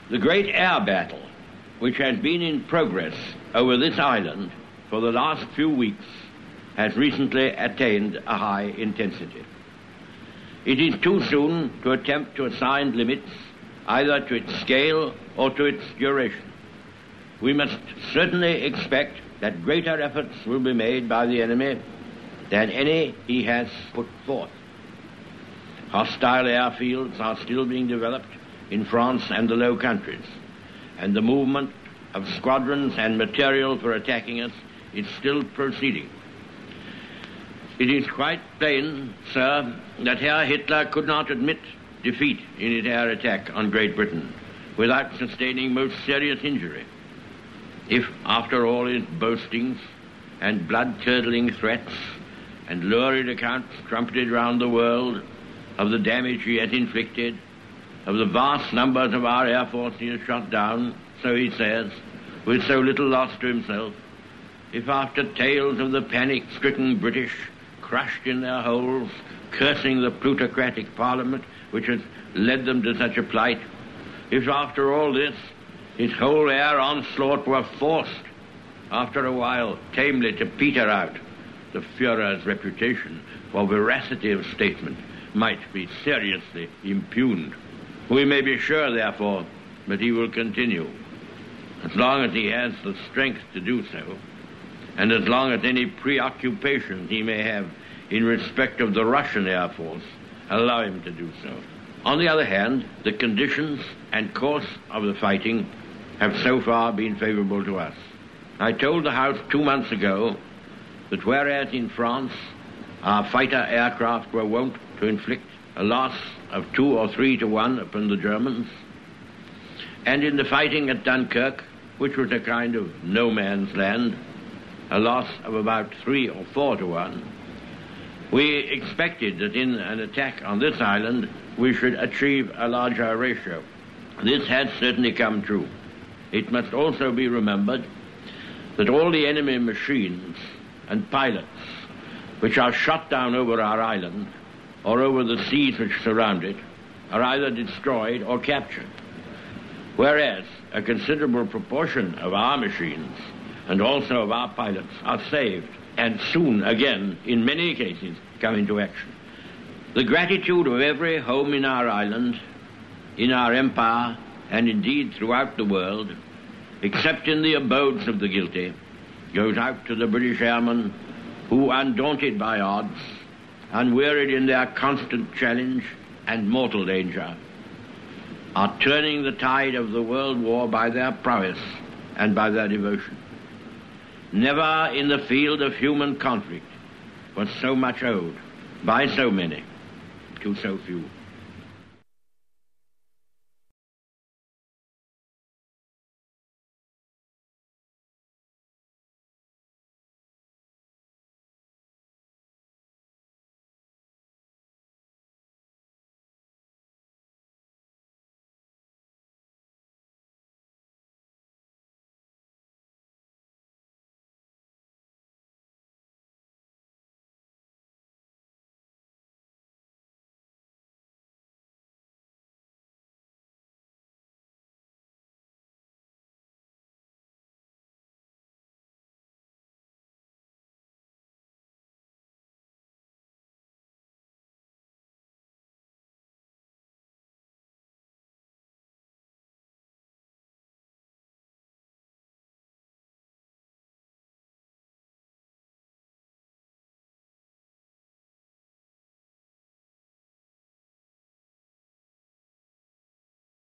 The great air battle, which has been in progress over this island for the last few weeks, has recently attained a high intensity. It is too soon to attempt to assign limits either to its scale or to its duration. We must certainly expect that greater efforts will be made by the enemy than any he has put forth. Hostile airfields are still being developed in France and the Low Countries, and the movement of squadrons and material for attacking us is still proceeding. It is quite plain, sir, that Herr Hitler could not admit defeat in his air attack on Great Britain without sustaining most serious injury. If, after all his boastings and blood-curdling threats and lurid accounts trumpeted round the world of the damage he has inflicted, of the vast numbers of our air force he has shot down, so he says, with so little loss to himself, if after tales of the panic-stricken British, crushed in their holes, cursing the plutocratic Parliament which has led them to such a plight, if after all this his whole air onslaught were forced, after a while, tamely to peter out, the Führer's reputation for veracity of statement might be seriously impugned. We may be sure, therefore, that he will continue, as long as he has the strength to do so, and as long as any preoccupations he may have in respect of the Russian Air Force allow him to do so. On the other hand, the conditions and course of the fighting have so far been favorable to us. I told the House 2 months ago that whereas in France our fighter aircraft were wont to inflict a loss of 2 or 3 to 1 upon the Germans, and in the fighting at Dunkirk, which was a kind of no man's land, a loss of about 3 or 4 to 1, we expected that in an attack on this island we should achieve a larger ratio. This has certainly come true. It must also be remembered that all the enemy machines and pilots which are shot down over our island or over the seas which surround it are either destroyed or captured, whereas a considerable proportion of our machines and also of our pilots are saved and soon again, in many cases, come into action. The gratitude of every home in our island, in our empire, and indeed throughout the world, except in the abodes of the guilty, goes out to the British airmen who, undaunted by odds, unwearied in their constant challenge and mortal danger, are turning the tide of the world war by their prowess and by their devotion. Never in the field of human conflict was so much owed by so many to so few.